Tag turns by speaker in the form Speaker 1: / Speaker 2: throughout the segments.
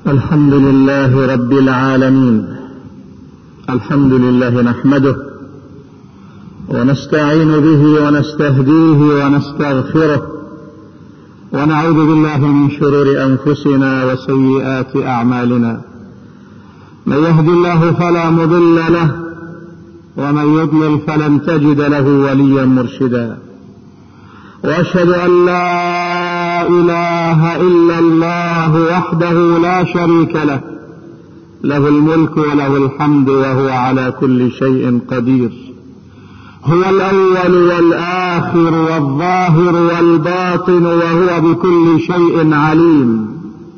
Speaker 1: الحمد لله رب العالمين. الحمد لله نحمده ونستعين به ونستهديه ونستغفره ونعوذ بالله من شرور أنفسنا وسيئات أعمالنا. من يهد الله فلا مضل له ومن يضلل فلن تجد له وليا مرشدا. وأشهد أن لا إله إلا الله وحده لا شريك له، له الملك وله الحمد وهو على كل شيء قدير. هو الأول والآخر والظاهر والباطن وهو بكل شيء عليم.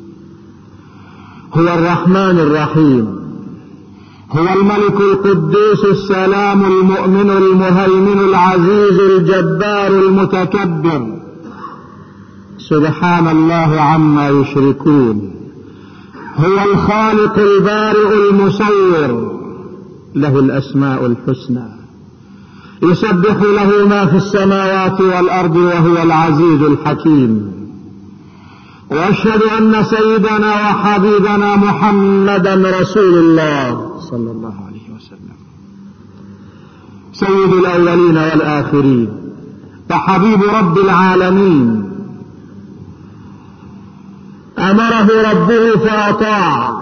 Speaker 1: هو الرحمن الرحيم، هو الملك القدوس السلام المؤمن المهيمن العزيز الجبار المتكبر، سبحان الله عما يشركون. هو الخالق البارئ المصور، له الأسماء الحسنى، يسبح له ما في السماوات والأرض وهو العزيز الحكيم. وأشهد أن سيدنا وحبيبنا محمدا رسول الله صلى الله عليه وسلم، سيد الأولين والآخرين وحبيب رب العالمين. أمره ربه فأطاع،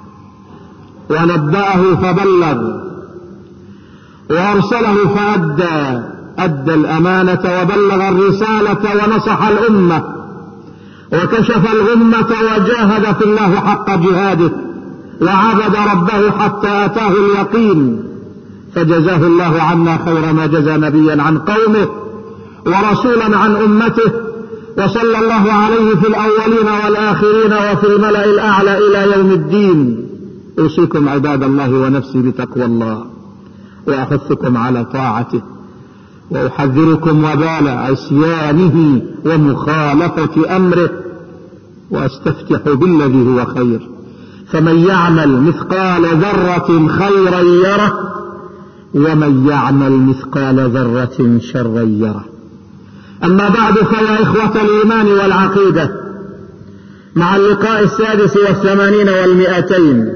Speaker 1: ونبأه فبلغ، وأرسله فأدى الأمانة وبلغ الرسالة ونصح الأمة وكشف الغمة وجاهد في الله حق جهاده وعبد ربه حتى أتاه اليقين، فجزاه الله عنا خير ما جزى نبيا عن قومه ورسولا عن أمته، وصلى الله عليه في الأولين والآخرين وفي الملأ الأعلى إلى يوم الدين. أوصيكم عباد الله ونفسي بتقوى الله، وأحثكم على طاعته، وأحذركم وبال عصيانه ومخالفة أمره، وأستفتح بالذي هو خير. فمن يعمل مثقال ذرة خيرا يره، ومن يعمل مثقال ذرة شرا يره. أما بعد، فيا إخوة الإيمان والعقيدة، مع اللقاء 86 و200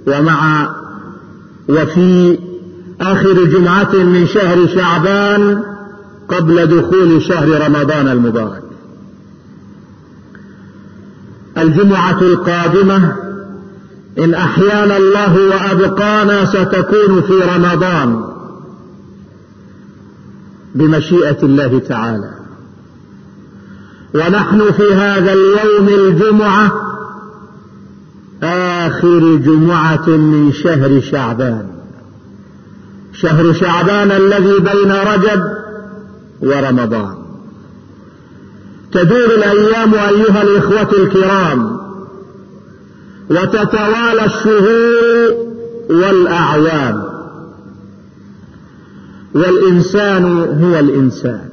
Speaker 1: وفي آخر جمعة من شهر شعبان قبل دخول شهر رمضان المبارك. الجمعة القادمة إن أحيانا الله وأبقانا ستكون في رمضان بمشيئة الله تعالى، ونحن في هذا اليوم الجمعة آخر جمعة من شهر شعبان، شهر شعبان الذي بين رجب ورمضان. تدور الأيام أيها الإخوة الكرام، وتتوالى الشهور والأعوام، والإنسان هو الإنسان.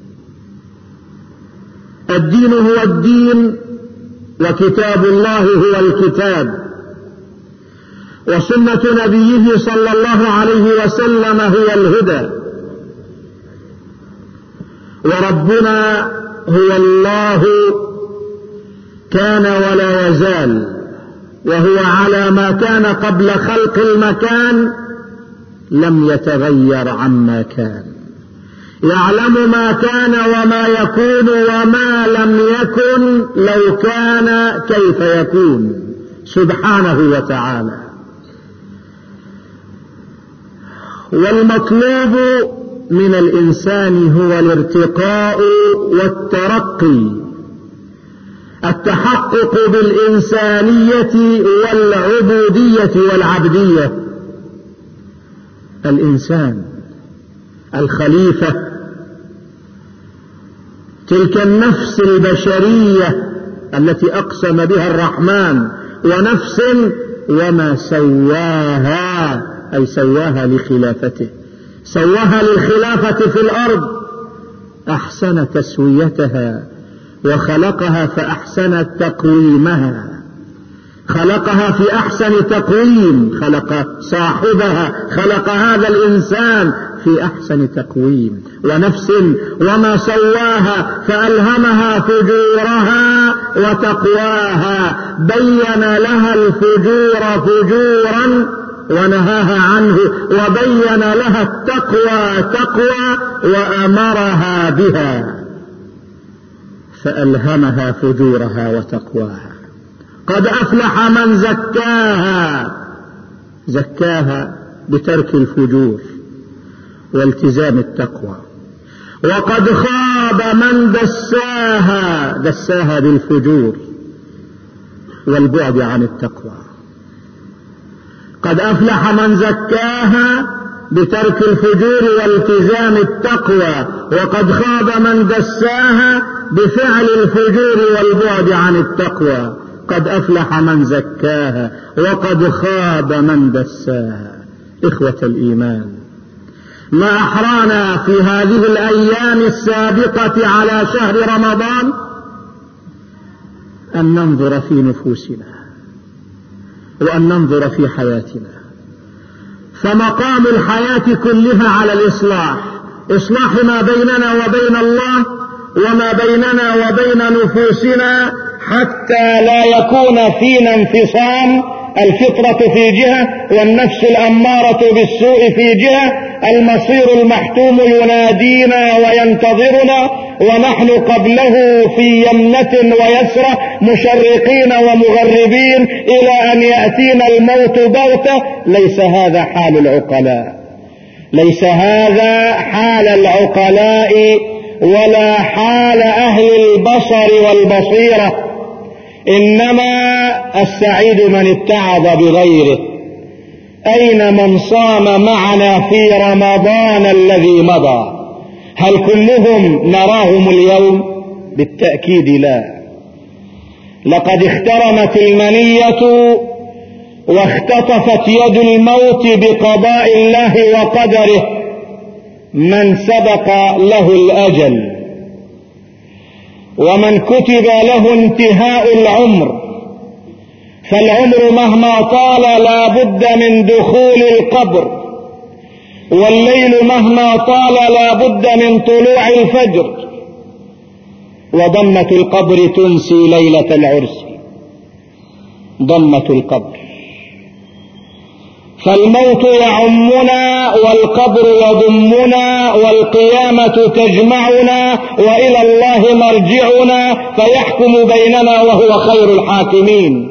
Speaker 1: الدين هو الدين، وكتاب الله هو الكتاب، وسنة نبيه صلى الله عليه وسلم هي الهدى، وربنا هو الله كان ولا يزال، وهو على ما كان قبل خلق المكان، لم يتغير عما كان، يعلم ما كان وما يكون وما لم يكن لو كان كيف يكون، سبحانه وتعالى. والمطلوب من الإنسان هو الارتقاء والترقي، التحقق بالإنسانية والعبودية والعبدية. الإنسان الخليفة، تلك النفس البشرية التي أقسم بها الرحمن، ونفس وما سواها، أي سواها لخلافته، سواها للخلافة في الأرض، أحسن تسويتها وخلقها فأحسن تقويمها، خلقها في أحسن تقويم، خلق صاحبها، خلق هذا الإنسان في أحسن تقويم. ونفس وما سواها فألهمها فجورها وتقواها، بين لها الفجور فجورا ونهاها عنه، وبين لها التقوى تقوى وأمرها بها، فألهمها فجورها وتقواها. قد أفلح من زكاها، زكاها بترك الفجور والتزام التقوى. وقد خاب من دساها، دساها بالفجور والبعد عن التقوى. قد أفلح من زكاها بترك الفجور والتزام التقوى، وقد خاب من دساها بفعل الفجور والبعد عن التقوى. قد أفلح من زكاها وقد خاب من دساها. إخوة الإيمان، ما أحرانا في هذه الأيام السابقة على شهر رمضان أن ننظر في نفوسنا وأن ننظر في حياتنا. فمقام الحياة كلها على الإصلاح، إصلاح ما بيننا وبين الله وما بيننا وبين نفوسنا، حتى لا يكون فينا انفصام، الفطرة في جهة والنفس الأمارة بالسوء في جهة، المصير المحتوم ينادينا وينتظرنا ونحن قبله في يمنة ويسرة مشرقين ومغربين إلى أن يأتينا الموت بغتة. ليس هذا حال العقلاء، ليس هذا حال العقلاء ولا حال أهل البصر والبصيرة، إنما السعيد من اتعظ بغيره. أين من صام معنا في رمضان الذي مضى؟ هل كلهم نراهم اليوم؟ بالتأكيد لا. لقد اخترمت المنية واختطفت يد الموت بقضاء الله وقدره من سبق له الأجل، ومن كتب له انتهاء العمر، فالعمر مهما طال لا بد من دخول القبر، والليل مهما طال لا بد من طلوع الفجر، وضمة القبر تنسي ليلة العرس، ضمة القبر. فالموت يعمنا والقبر يضمنا والقيامة تجمعنا وإلى الله مرجعنا فيحكم بيننا وهو خير الحاكمين.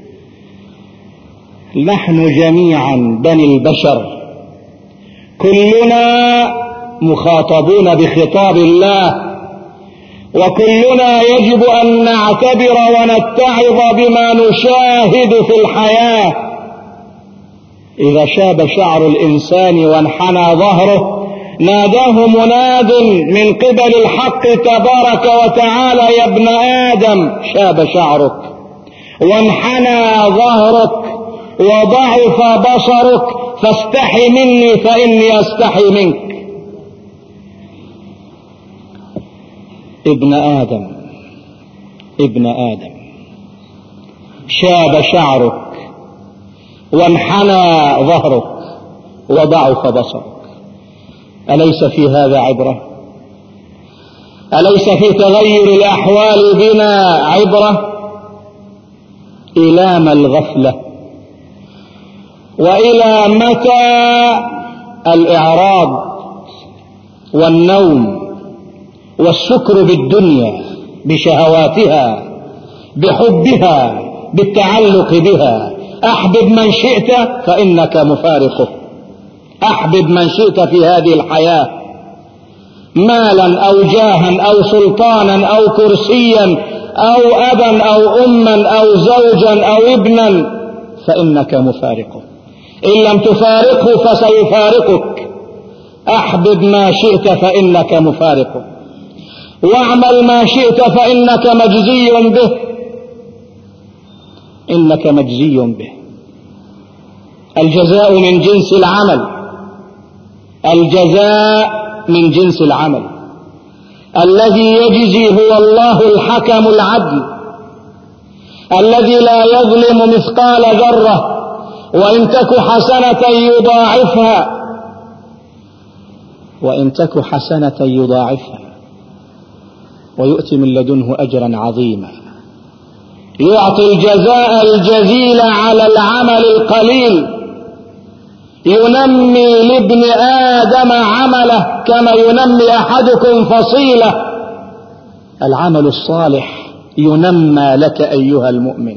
Speaker 1: نحن جميعا بني البشر كلنا مخاطبون بخطاب الله، وكلنا يجب أن نعتبر ونتعظ بما نشاهد في الحياة. إذا شاب شعر الإنسان وانحنى ظهره ناداه مناد من قبل الحق تبارك وتعالى: يا ابن آدم شاب شعرك وانحنى ظهرك وضعف بصرك فاستحي مني فإني أستحي منك. ابن آدم ابن آدم شاب شعرك وانحنى ظهرك وضعف بصرك. أليس في هذا عبرة؟ أليس في تغير الأحوال بنا عبرة؟ إلى ما الغفلة؟ وإلى متى الإعراض والنوم والسكر بالدنيا بشهواتها بحبها بالتعلق بها؟ أحبب من شئت فإنك مفارقه، أحبب من شئت في هذه الحياة، مالا أو جاها أو سلطانا أو كرسيا أو أبا أو أما أو زوجا أو ابنا، فإنك مفارقه. إن لم تفارقه فسيفارقك. أحبب ما شئت فإنك مفارقه، واعمل ما شئت فإنك مجزي به، إنك مجزي به. الجزاء من جنس العمل، الجزاء من جنس العمل. الذي يجزي هو الله الحكم العدل الذي لا يظلم مثقال ذرة، وإن تك حسنة يضاعفها وإن تك حسنة يضاعفها ويؤتي من لدنه أجرا عظيما. يعطي الجزاء الجزيل على العمل القليل. ينمي لابن آدم عمله كما ينمي أحدكم فصيلة. العمل الصالح ينمى لك أيها المؤمن،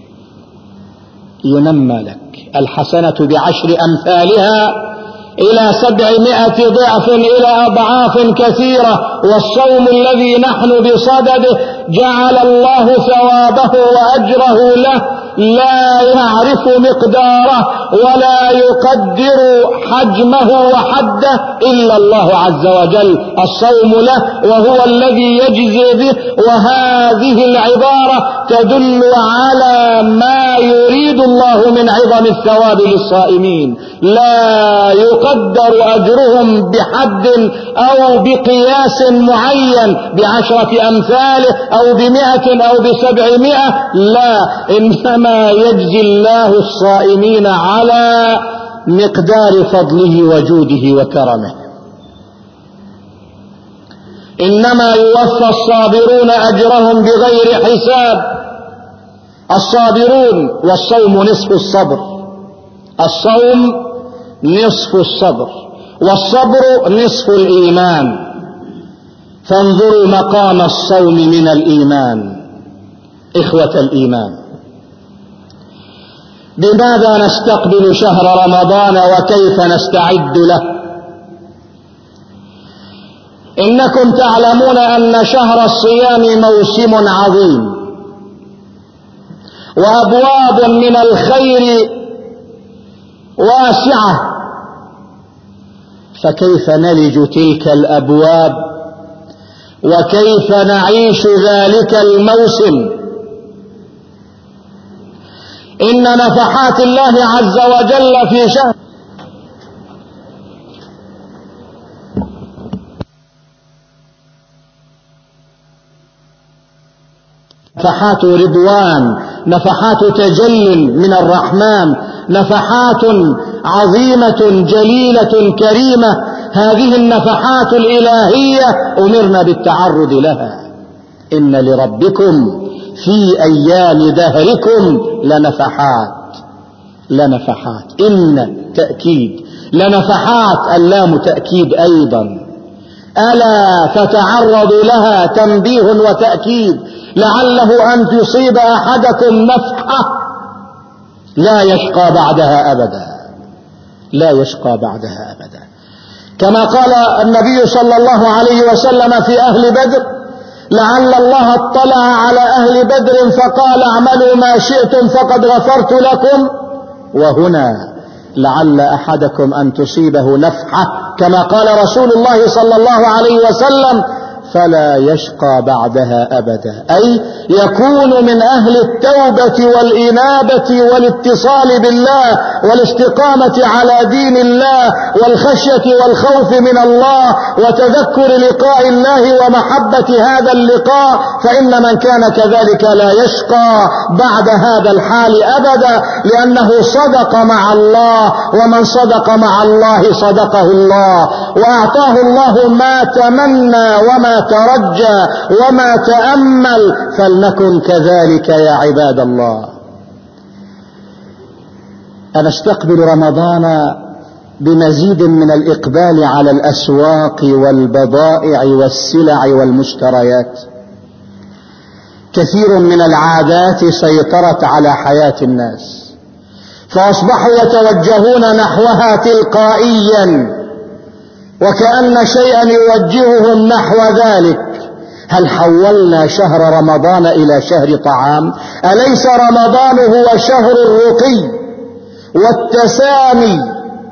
Speaker 1: ينمى لك. الحسنة ب10 أمثالها إلى 700 ضعف، إلى أضعاف كثيرة. والصوم الذي نحن بصدده جعل الله ثوابه وأجره له لا يعرف مقداره ولا يقدر حجمه وحده إلا الله عز وجل. الصوم له وهو الذي يجزي به. وهذه العبارة تدل على ما يريد الله من عظم الثواب للصائمين. لا يقدر أجرهم بحد أو بقياس معين ب10 أمثاله أو ب100 أو ب700، لا، إنما يجزي الله الصائمين على مقدار فضله وجوده وكرمه. إنما يوفى الصابرون أجرهم بغير حساب. الصابرون، والصوم نصف الصبر. الصوم نصف الصبر، والصبر نصف الإيمان. فانظروا مقام الصوم من الإيمان. إخوة الإيمان، بماذا نستقبل شهر رمضان وكيف نستعد له؟ إنكم تعلمون أن شهر الصيام موسم عظيم، وأبواب من الخير واسعة، فكيف نلج تلك الأبواب وكيف نعيش ذلك الموسم؟ إن نفحات الله عز وجل في شهر نفحات رضوان، نفحات تجل من الرحمن، نفحات عظيمة جليلة كريمة. هذه النفحات الإلهية أمرنا بالتعرض لها. إن لربكم في أيام دهركم لنفحات. إن تأكيد، لنفحات، اللام تأكيد أيضا. ألا فتعرضوا لها، تنبيه وتأكيد، لعله أن تصيب أحدكم نفحة لا يشقى بعدها أبدا، لا يشقى بعدها أبدا. كما قال النبي صلى الله عليه وسلم في أهل بدر: لعل الله اطلع على أهل بدر فقال اعملوا ما شئتم فقد غفرت لكم. وهنا لعل أحدكم أن تصيبه نفحة كما قال رسول الله صلى الله عليه وسلم: فلا يشقى بعدها أبدا، أي يكون من أهل التوبة والإنابة والاتصال بالله والاستقامة على دين الله والخشية والخوف من الله وتذكر لقاء الله ومحبة هذا اللقاء. فإن من كان كذلك لا يشقى بعد هذا الحال أبدا، لأنه صدق مع الله، ومن صدق مع الله صدقه الله وأعطاه الله ما تمنى وما ترجى وما تأمل. فلنكن كذلك يا عباد الله. نستقبل رمضان بمزيد من الإقبال على الأسواق والبضائع والسلع والمشتريات. كثير من العادات سيطرت على حياة الناس، فأصبحوا يتوجهون نحوها تلقائيا وكأن شيئا يوجههم نحو ذلك. هل حولنا شهر رمضان إلى شهر طعام؟ أليس رمضان هو شهر الرقي والتسامي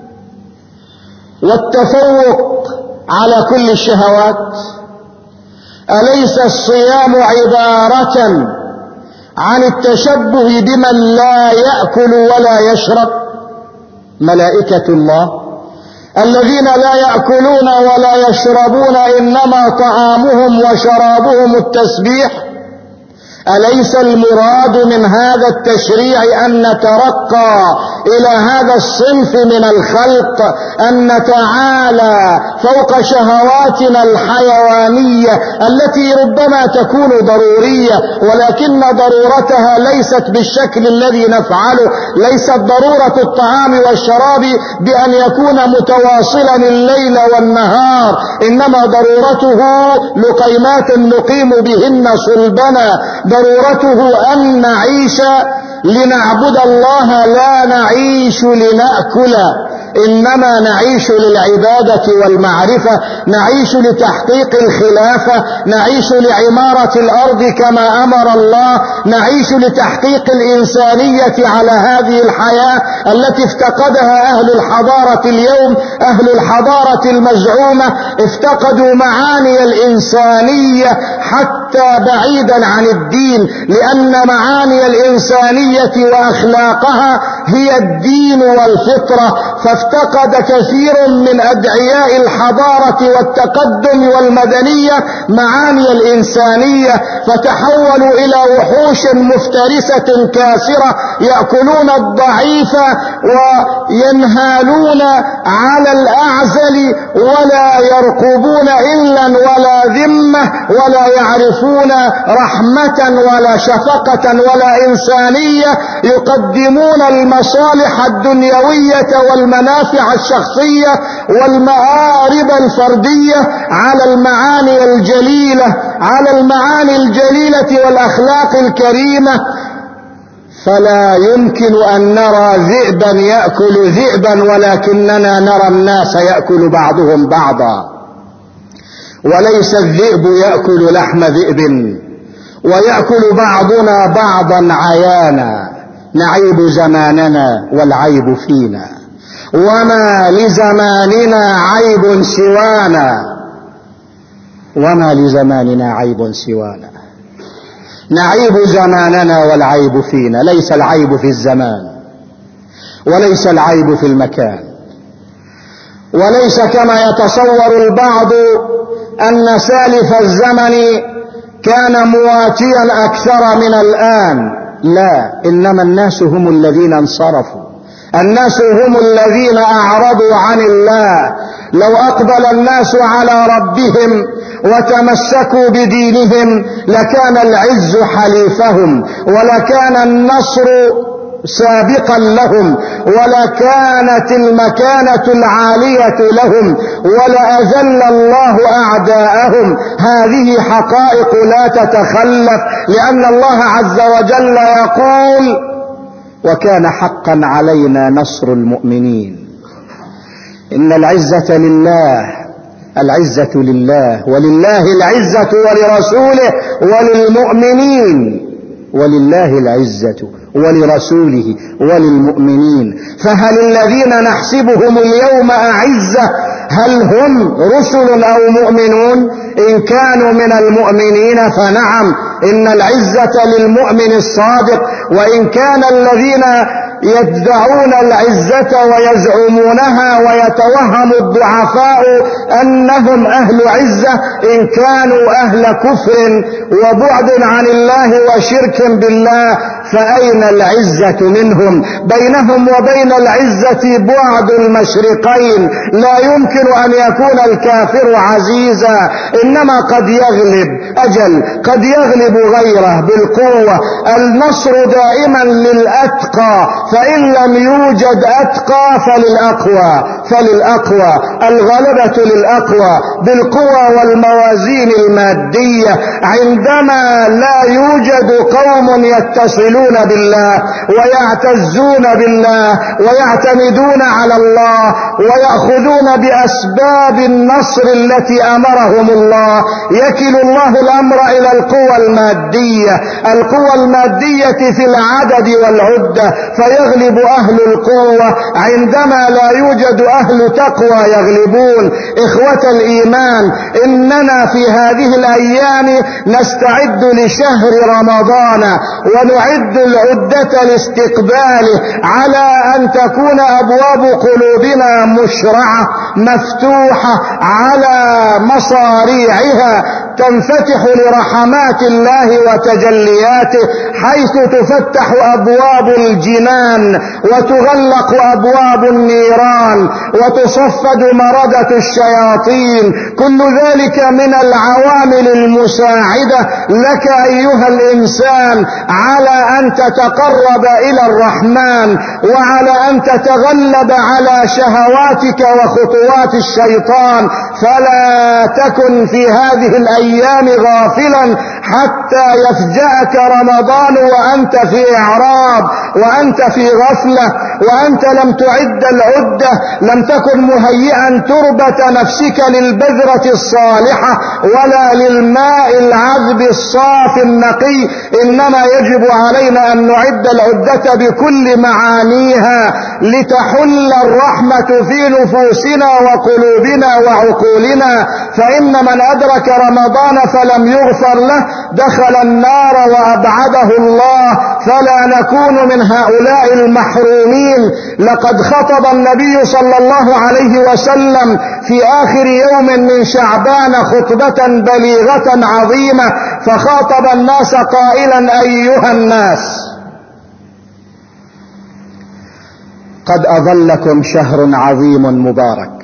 Speaker 1: والتفوق على كل الشهوات؟ أليس الصيام عبارة عن التشبه بمن لا يأكل ولا يشرب؟ ملائكة الله الذين لا يأكلون ولا يشربون إنما طعامهم وشرابهم التسبيح، أليس المراد من هذا التشريع أن نترقى إلى هذا الصنف من الخلق، أن نتعالى فوق شهواتنا الحيوانية التي ربما تكون ضرورية، ولكن ضرورتها ليست بالشكل الذي نفعله. ليست ضرورة الطعام والشراب بأن يكون متواصلا الليل والنهار، إنما ضرورته لقيمات نقيم بهن صلبنا. ضرورته أن نعيش لنعبد الله، لا نعيش لنأكل، إنما نعيش للعبادة والمعرفة، نعيش لتحقيق الخلافة، نعيش لعمارة الأرض كما أمر الله، نعيش لتحقيق الإنسانية على هذه الحياة التي افتقدها أهل الحضارة اليوم. أهل الحضارة المزعومة افتقدوا معاني الإنسانية حتى بعيدا عن الدين، لأن معاني الإنسانية وأخلاقها هي الدين والفطرة. فافتقد كثير من أدعياء الحضارة والتقدم والمدنية معاني الإنسانية، فتحولوا إلى وحوش مفترسة كاسرة يأكلون الضعيف وينهالون على الأعزل، ولا يرقبون إلا ولا ذمة، ولا يعرفون رحمة ولا شفقة ولا إنسانية. يقدمون المصالح الدنيوية والمنافع الشخصية والمآرب الفردية على المعاني الجليلة، على المعاني الجليلة والأخلاق الكريمة. فلا يمكن أن نرى ذئبا يأكل ذئبا، ولكننا نرى الناس يأكل بعضهم بعضا. وليس الذئب يأكل لحم ذئب، ويأكل بعضنا بعضا عيانا. نعيب زماننا والعيب فينا، وما لزماننا عيب سوانا، وما لزماننا عيب سوانا. نعيب زماننا والعيب فينا. ليس العيب في الزمان، وليس العيب في المكان، وليس كما يتصور البعض أن سالف الزمن كان مواتيا أكثر من الآن. لا، إنما الناس هم الذين انصرفوا، الناس هم الذين أعرضوا عن الله. لو أقبل الناس على ربهم وتمسكوا بدينهم لكان العز حليفهم، ولكان النصر سابقا لهم، ولكانت المكانة العالية لهم، ولأذل الله أعداءهم. هذه حقائق لا تتخلف، لأن الله عز وجل يقول: وكان حقا علينا نصر المؤمنين. إن العزة لله، العزة لله، ولله العزة ولرسوله وللمؤمنين، ولله العزة ولرسوله وللمؤمنين. فهل الذين نحسبهم اليوم أعزة هل هم رسل أو مؤمنون؟ إن كانوا من المؤمنين فنعم، إن العزة للمؤمن الصادق. وإن كان الذين يدعون العزة ويزعمونها ويتوهم الضعفاء أنهم أهل عزة، إن كانوا أهل كفر وبعد عن الله وشرك بالله، فأين العزة منهم؟ بينهم وبين العزة بعد المشرقين. لا يمكن أن يكون الكافر عزيزا، إنما قد يغلب، قد يغلب غيره بالقوة. النصر دائما للأتقى، فإن لم يوجد أتقى فللأقوى. الغلبة للأقوى بالقوى والموازين المادية. عندما لا يوجد قوم يتصلون بالله ويعتزون بالله ويعتمدون على الله ويأخذون بأسباب النصر التي أمرهم الله، يكل الله الأمر إلى القوى المادية، القوى المادية في العدد والعدة، فيغلب أهل القوة. عندما لا يوجد أهل تقوى يغلبون. إخوة الإيمان، إننا في هذه الأيام نستعد لشهر رمضان ونعد العدة لاستقباله، على أن تكون أبواب قلوبنا مشرعة مفتوحة على مصاريعها، تنفتح لرحمات الله وتجلياته، حيث تفتح أبواب الجنان وتغلق أبواب النيران وتصفد مردة الشياطين. كل ذلك من العوامل المساعدة لك أيها الإنسان على أن تتقرب إلى الرحمن، وعلى أن تتغلب على شهواتك وخطوات الشيطان. فلا تكن في هذه الأيام غافلا حتى يفجأك رمضان وأنت في إعراض، وأنت في غفلة، وأنت لم تعد العدة، لم تكن مهيئا تربة نفسك للبذرة الصالحة ولا للماء العذب الصافي النقي. إنما يجب علينا أن نعد العدة بكل معانيها لتحل الرحمة في نفوسنا وقلوبنا وعقولنا. فإن من أدرك رمضان فلم يغفر له دخل النار وأبعده الله، فلا نكون من هؤلاء المحرومين. لقد خطب النبي صلى الله عليه وسلم في آخر يوم من شعبان خطبة بليغة عظيمة، فخاطب الناس قائلا: أيها الناس، قد أظلكم شهر عظيم مبارك،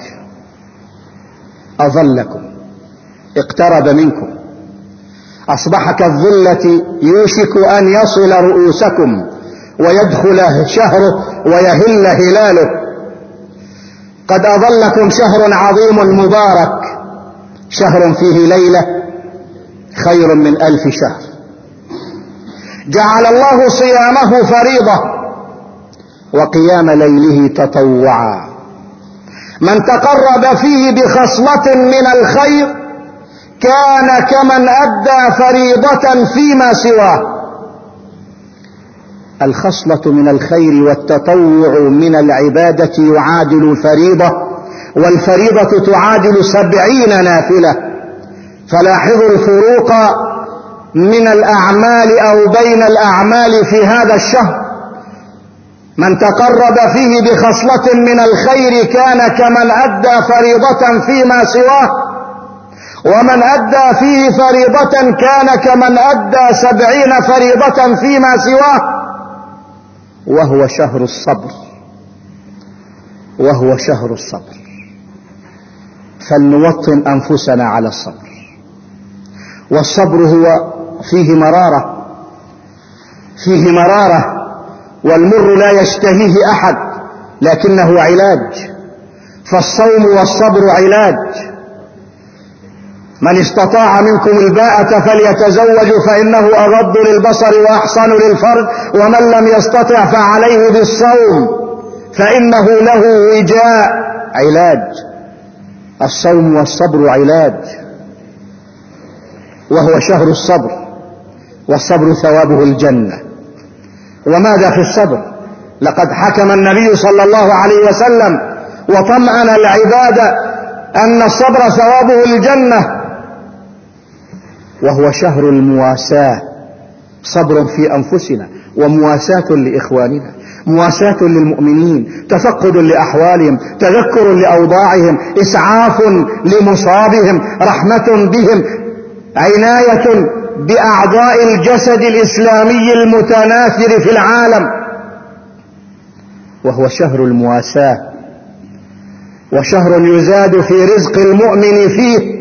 Speaker 1: أظلكم، اقترب منكم، أصبح كالظلة يوشك أن يصل رؤوسكم ويدخل شهره ويهل هلاله. قد أظلكم شهر عظيم مبارك، شهر فيه ليلة خير من 1000 شهر. جعل الله صيامه فريضة وقيام ليله تطوعا. من تقرب فيه بخصلة من الخير كان كمن أدى فريضة فيما سواه. الخصلة من الخير والتطوع من العبادة يعادل الفريضة، والفريضة تعادل 70 نافلة. فلاحظوا الفروق من الأعمال أو بين الأعمال في هذا الشهر. من تقرب فيه بخصلة من الخير كان كمن أدى فريضة فيما سواه، ومن أدى فيه فريضة كان كمن أدى 70 فريضة فيما سواه. وهو شهر الصبر، وهو شهر الصبر. فلنوطن أنفسنا على الصبر، والصبر هو فيه مرارة، فيه مرارة، والمر لا يشتهيه أحد لكنه علاج. فالصوم والصبر علاج. من استطاع منكم الباءة فليتزوج فإنه أغض للبصر وأحصن للفرج، ومن لم يستطع فعليه بالصوم فإنه له وجاء. علاج. الصوم والصبر علاج، وهو شهر الصبر، والصبر ثوابه الجنة. وماذا في الصبر؟ لقد حكم النبي صلى الله عليه وسلم وطمأن العباد أن الصبر ثوابه الجنة. وهو شهر المواساة، صبر في أنفسنا ومواساة لإخواننا، مواساة للمؤمنين، تفقد لأحوالهم، تذكر لأوضاعهم، إسعاف لمصابهم، رحمة بهم، عناية بأعضاء الجسد الإسلامي المتناثر في العالم. وهو شهر المواساة، وشهر يزاد في رزق المؤمن فيه.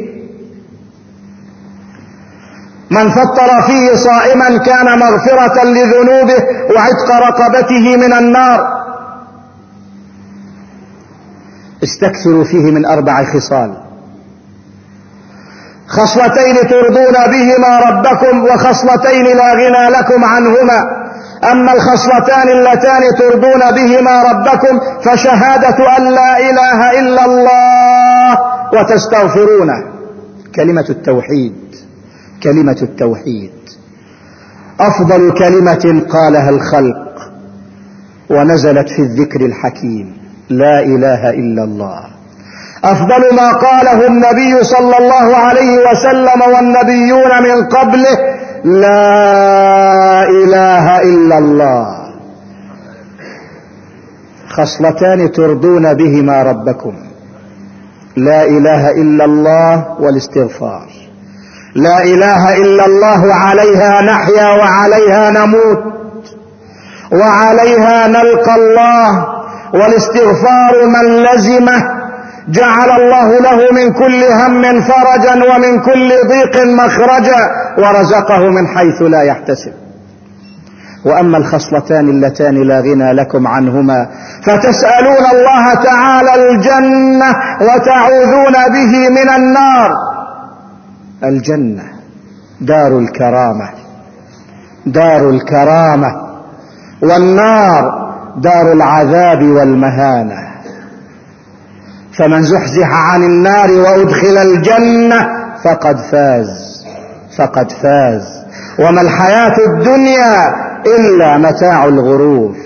Speaker 1: من فطر فيه صائما كان مغفرة لذنوبه وعتق رقبته من النار. استكثروا فيه من 4 خصال: خصلتين ترضون بهما ربكم، وخصلتين لا غنى لكم عنهما. أما الخصلتان اللتان ترضون بهما ربكم فشهادة أن لا إله إلا الله وتستغفرونه. كلمة التوحيد، كلمة التوحيد أفضل كلمة قالها الخلق، ونزلت في الذكر الحكيم.
Speaker 2: لا إله إلا الله. أفضل ما قاله النبي صلى الله عليه وسلم والنبيون من قبله: لا إله إلا الله. خصلتان ترضون بهما ربكم: لا إله إلا الله والاستغفار. لا إله إلا الله عليها نحيا وعليها نموت وعليها نلقى الله، والاستغفار من لزمه جعل الله له من كل هم فرجا ومن كل ضيق مخرجا ورزقه من حيث لا يحتسب. وأما الخصلتان اللتان لا غنى لكم عنهما فتسألون الله تعالى الجنة وتعوذون به من النار. الجنة دار الكرامة، دار الكرامة، والنار دار العذاب والمهانة. فمن زحزح عن النار وأدخل الجنة فقد فاز، فقد فاز. وما الحياة الدنيا إلا متاع الغرور.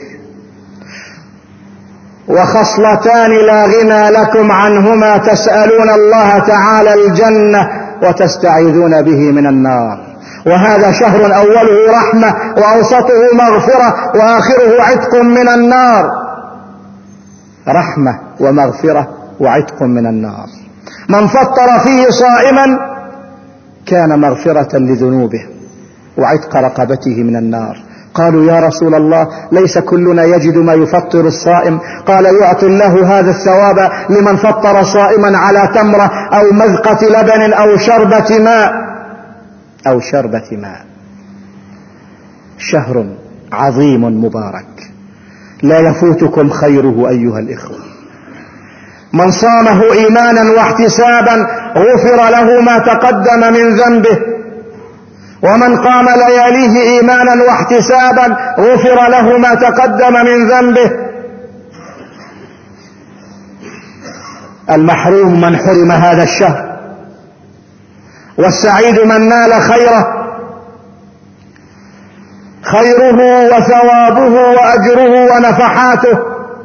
Speaker 2: وخصلتان لا غنى لكم عنهما: تسألون الله تعالى الجنة وتستعيذون به من النار. وهذا شهر أوله رحمة وأوسطه مغفرة وآخره عتق من النار. رحمة ومغفرة وعتق من النار. من فطر فيه صائما كان مغفرة لذنوبه وعتق رقبته من النار. قالوا: يا رسول الله، ليس كلنا يجد ما يفطر الصائم. قال: يعطي الله هذا الثواب لمن فطر صائما على تمرة أو مذقة لبن أو شربة ماء، أو شربة ماء. شهر عظيم مبارك لا يفوتكم خيره أيها الإخوة. من صامه إيمانا واحتسابا غفر له ما تقدم من ذنبه، ومن قام لياليه إيمانا واحتسابا غفر له ما تقدم من ذنبه. المحروم من حرم هذا الشهر، والسعيد من نال خيره، خيره وثوابه وأجره ونفحاته.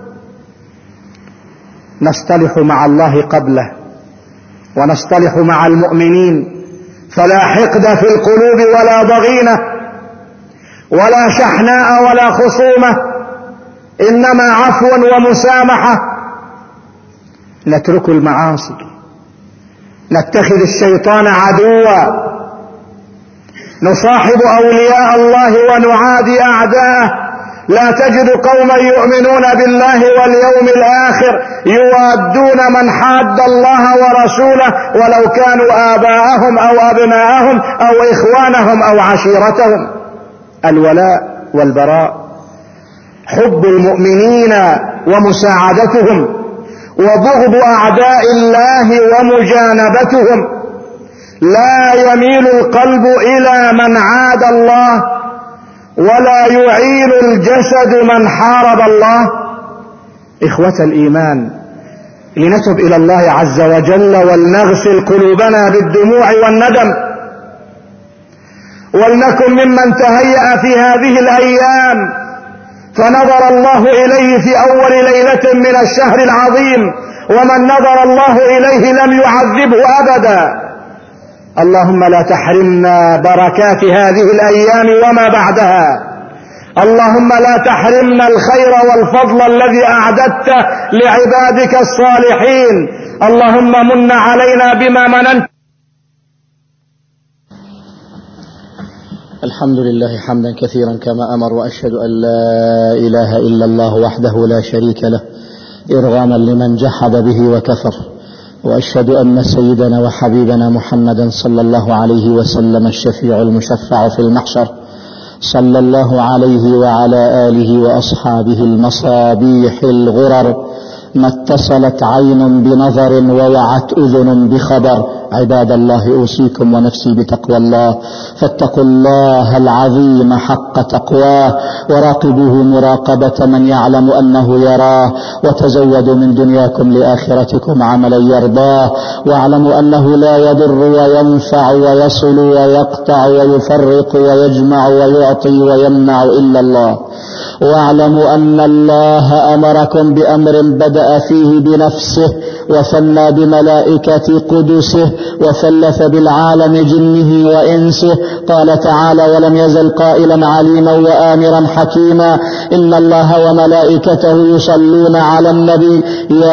Speaker 2: نصطلح مع الله قبله ونصطلح مع المؤمنين، فلا حقد في القلوب ولا ضغينة ولا شحناء ولا خصومة، إنما عفو ومسامحة. نترك المعاصي، نتخذ الشيطان عدوا، نصاحب أولياء الله ونعادي أعداءه. لا تجد قوما يؤمنون بالله واليوم الآخر يوادون من حاد الله ورسوله ولو كانوا آباءهم أو أبناءهم أو إخوانهم أو عشيرتهم. الولاء والبراء، حب المؤمنين ومساعدتهم، وبغض أعداء الله ومجانبتهم. لا يميل القلب إلى من عاد الله، ولا يعين الجسد من حارب الله. إخوة الإيمان، لنتب إلى الله عز وجل ولنغسل قلوبنا بالدموع والندم، ولنكن ممن تهيأ في هذه الأيام فنظر الله إليه في أول ليلة من الشهر العظيم، ومن نظر الله إليه لم يعذبه أبدا. اللهم لا تحرمنا بركات هذه الأيام وما بعدها. اللهم لا تحرمنا الخير والفضل الذي أعددت لعبادك الصالحين. اللهم من علينا بما مننت.
Speaker 3: الحمد لله حمدا كثيرا كما أمر، وأشهد أن لا إله إلا الله وحده لا شريك له إرغاما لمن جحد به وكفر، وأشهد أن سيدنا وحبيبنا محمدا صلى الله عليه وسلم الشفيع المشفع في المحشر، صلى الله عليه وعلى آله وأصحابه المصابيح الغرر، ما اتصلت عين بنظر ووعت أذن بخبر. عباد الله، أوصيكم ونفسي بتقوى الله، فاتقوا الله العظيم حق تقواه، وراقبوه مراقبة من يعلم أنه يراه، وتزودوا من دنياكم لآخرتكم عملا يرضاه، واعلموا أنه لا يضر وينفع ويصل ويقطع ويفرق ويجمع ويعطي ويمنع إلا الله، واعلموا أن الله أمركم بأمر بدأ فيه بنفسه وثنى بملائكة قدسه وثلث بالعالم جنه وإنسه. قال تعالى: ولم يزل قائلا عليما وآمرا حكيما: إن الله وملائكته يصلون على النبي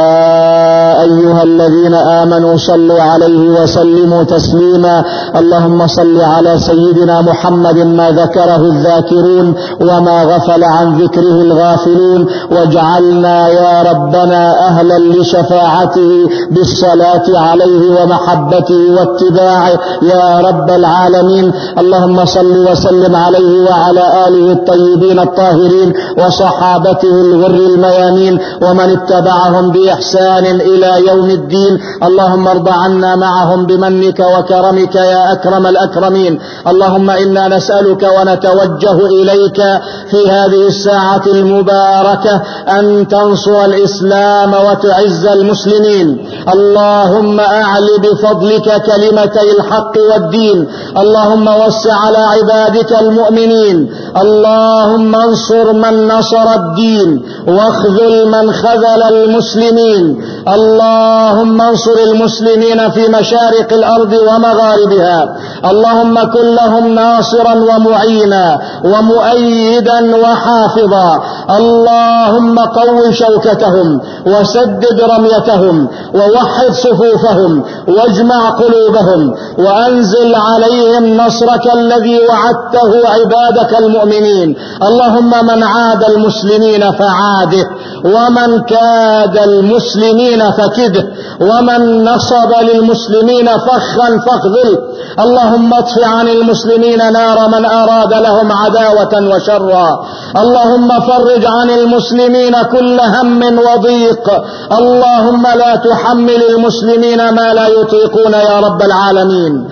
Speaker 3: يا أيها الذين آمنوا صلوا عليه وسلموا تسليما. اللهم صل على سيدنا محمد ما ذكره الذاكرون وما غفل عن ذكره الغافلون، واجعلنا يا ربنا أهلا لشفاعته بالصلاة عليه ومحبته واتباعه يا رب العالمين. اللهم صل وسلم عليه وعلى آله الطيبين الطاهرين وصحابته الغر الميامين ومن اتبعهم بإحسان إلى يوم الدين. اللهم ارض عنا معهم بمنك وكرمك يا أكرم الأكرمين. اللهم إنا نسألك ونتوجه إليك في هذه الساعة المباركة أن تنصر الإسلام وتعز المسلمين. اللهم أعل بفضلك كلمتي الحق والدين. اللهم وسع على عبادك المؤمنين. اللهم انصر من نصر الدين واخذل من خذل المسلمين. اللهم انصر المسلمين في مشارق الأرض ومغاربها. اللهم كن لهم ناصرا ومعينا ومؤيدا وحافظا. اللهم قو شوكتهم وسدد رميتهم ووحد صفوفهم واجمع قلوبهم وأنزل عليهم نصرك الذي وعدته عبادك المؤمنين. اللهم من عاد المسلمين فعاده، ومن كاد المسلمين فكده، ومن نصب للمسلمين فخا فاخذله. اللهم اطفئ عن المسلمين نار من أراد لهم عداوة وشرا. اللهم فرج عن المسلمين كل هم وضيق. اللهم لا تحمل المسلمين ما لا يطيقون يا رب العالمين.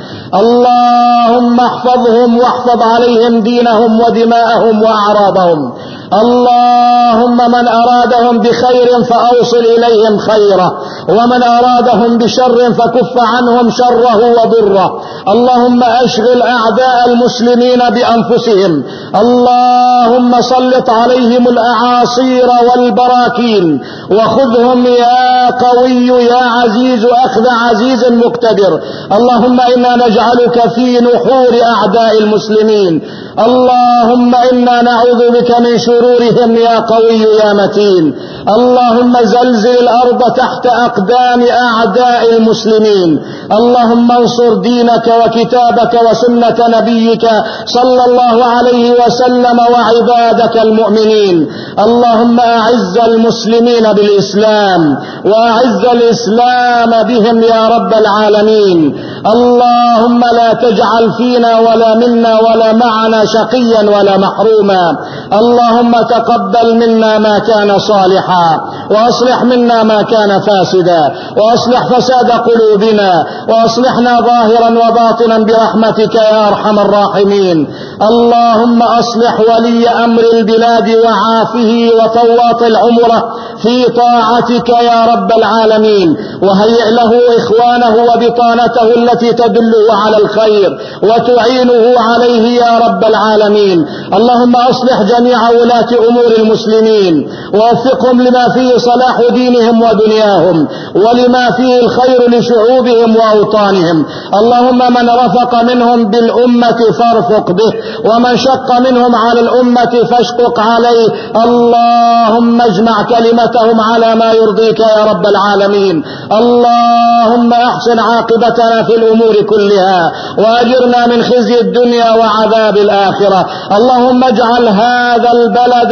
Speaker 3: اللهم احفظهم واحفظ عليهم دينهم ودماءهم وأعراضهم. اللهم من أرادهم بخير فأوصل إليهم خيره، ومن أرادهم بشر فكف عنهم شره وضره. اللهم أشغل أعداء المسلمين بأنفسهم. اللهم سلط عليهم الأعاصير والبراكين، وخذهم يا قوي يا عزيز أخذ عزيز مقتدر. اللهم إنا نجعلك في نحور أعداء المسلمين. اللهم إنا نعوذ بك من شرورهم يا قوي يا متين. اللهم زلزل الأرض تحت أقدام أعداء المسلمين. اللهم انصر دينك وكتابك وسنة نبيك صلى الله عليه وسلم وعبادك المؤمنين. اللهم أعز المسلمين بالإسلام وأعز الإسلام بهم يا رب العالمين. اللهم لا تجعل فينا ولا منا ولا معنا شقيا ولا محروما. اللهم تقبل منا ما كان صالحا، وأصلح منا ما كان فاسدا، وأصلح فساد قلوبنا، وأصلحنا ظاهرا وباطنا برحمتك يا أرحم الراحمين. اللهم أصلح ولي أمر البلاد وعافه وطواط العمرة في طاعتك يا رب العالمين، وهيئ له إخوانه وبطانته التي تدله على الخير وتعينه عليه يا رب العالمين. اللهم أصلح جميع ولاة أمور المسلمين ووفقهم لما فيه صلاح دينهم ودنياهم، ولما فيه الخير لشعوبهم وأوطانهم. اللهم من رفق منهم بالأمة فارفق به، ومن شق منهم على الأمة فاشقق عليه. اللهم اجمع كلمتهم على ما يرضيك يا رب العالمين. اللهم احسن عاقبتنا في الأمور كلها، وأجرنا من خزي الدنيا وعذاب الآخرة. اللهم اجعل هذا البلد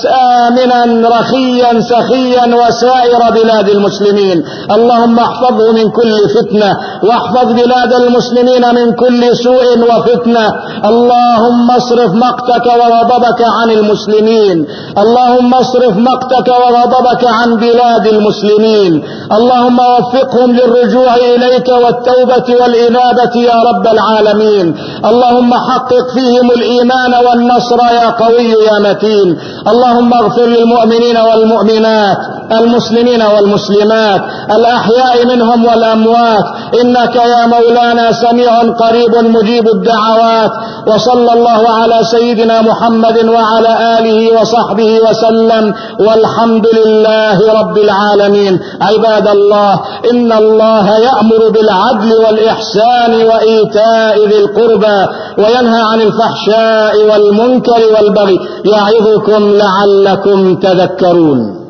Speaker 3: آمنا رخيا سخيا وسائر بلاد المسلمين. اللهم احفظه من كل فتنة، واحفظ بلاد المسلمين من كل سوء وفتنة. اللهم اصرف مقتك وغضبك عن المسلمين. اللهم اصرف مقتك وغضبك عن بلاد المسلمين. اللهم وفقهم للرجوع إليك والتوبة والإنابة يا رب العالمين. اللهم حقق فيهم الإيمان والنصر يا قوي يا متين. اللهم اغفر للمؤمنين والمؤمنات
Speaker 1: المسلمين والمسلمات الأحياء منهم والأموات، إنك يا مولانا سميع قريب مجيب الدعوات. وصلى الله على سيدنا محمد وعلى آله وصحبه وسلم، والحمد لله رب العالمين. عباد الله، إن الله يأمر بالعدل والإحسان وإيتاء ذي القربى وينهى عن الفحشاء والمنكر والبغي، يعظكم لعلكم تذكرون.